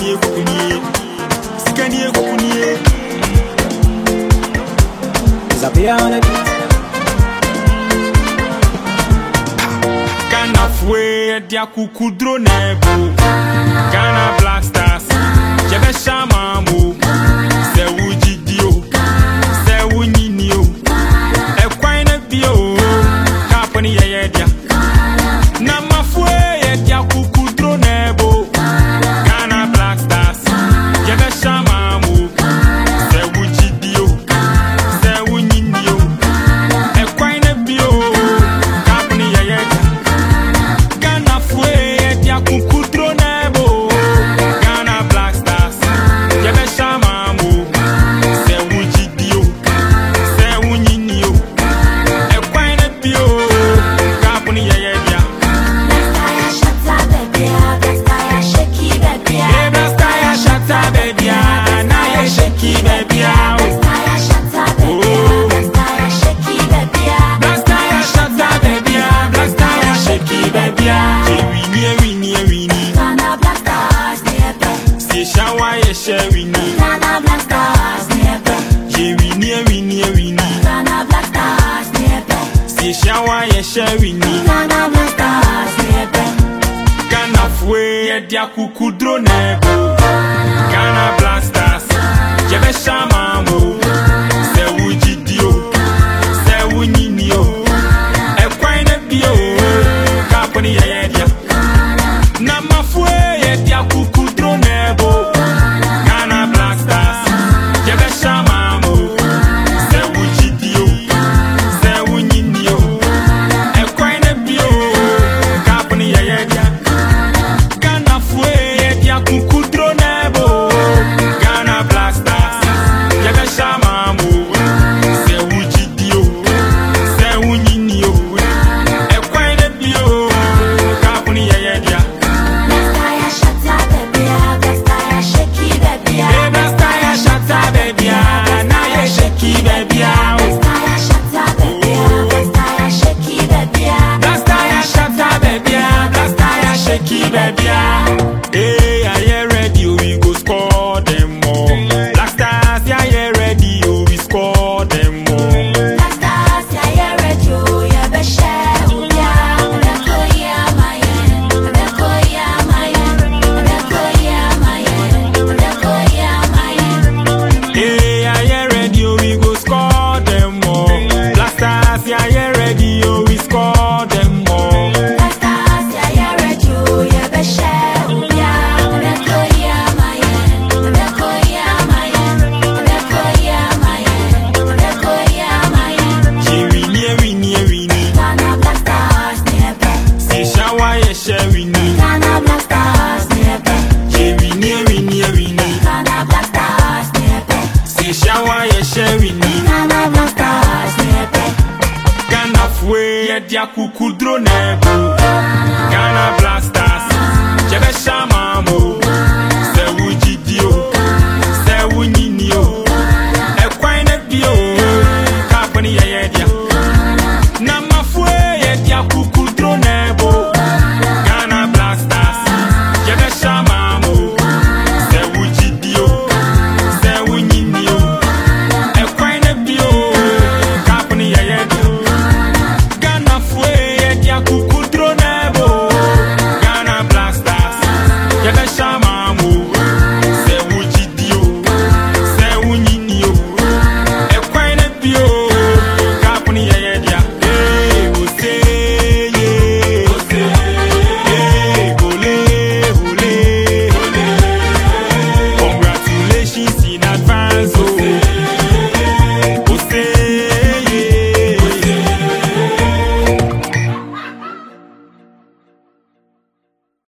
sikanie kukunie Zapia on the beat. Ghana fwe dia kukudro nebo Ghana Black Stars Jebe shamamu Se wujidio Se wunyinio Ekwaine bio Kaponi yeye dia Na mafwe dia kukudro nebo Ghana Black Stars Jebe shamamu Se wujidio Se wunyinio Ekwaine bio Kaponi yeye dia Ghana fwe dia kukudro nebo Ghana Black Stars Jebe shamamu Se wujidio Se wunyinio Ekwaine bio Kaponi yeye dia Shata baby, na ye shaky baby. Blasta shata baby, blasta shaky baby. Winnie. Ghana Black Stars never. See shawa ye share winnie. Ghana Black Stars never. Winnie. Ghana Black Stars never. See shawa ye share winnie. Ghana Black Stars never. Ghana fwe dia kukudro nebo. Ghana Black Stars Jebe shamamu Se wujidio Se wunyinio Ekwaine bio Kaponi yeye dia Na mafwe ye dia kukudro nebo Ghana Black Stars Jebe shamamu Se wujidio Se wunyinio Ekwaine bio Kaponi yeye dia Ghana fwe ye dia kukudro nebo Ghana Black Stars Jebe shamamu Se wujidio Se wunyinio Ekwaine bio Kaponi yeye dia Blasta shata baby, na ye shaky baby. Blasta shata baby, blasta shaky baby. Hey, are you ready? We go score them more. Black Stars, yeah, you ready? We score them more. Hey, are you ready? We go score them more. Black Stars, yeah, you ready? We score them more. Winnie. See shawa ye share winnie. Ghana Black Stars never. Winnie. Ghana Black Stars never. See shawa ye share winnie. Ghana Black Stars never. Ghana fwe ye dia kukudro nebo